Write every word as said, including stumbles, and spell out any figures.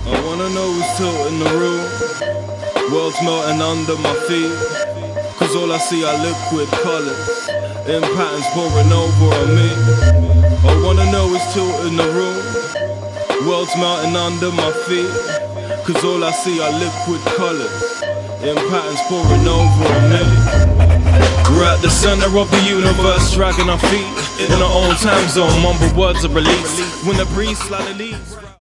I wanna know who's tilting the room. World's melting under my feet. Cause all I see are liquid colours in patterns pouring over on me. I wanna know who's tilting the room. World's melting under my feet. Cause all I see are liquid colours in patterns pouring over on me. We're at the center of the universe, dragging our feet in our own time zone. Mumble words are released when the breeze slightly leaves.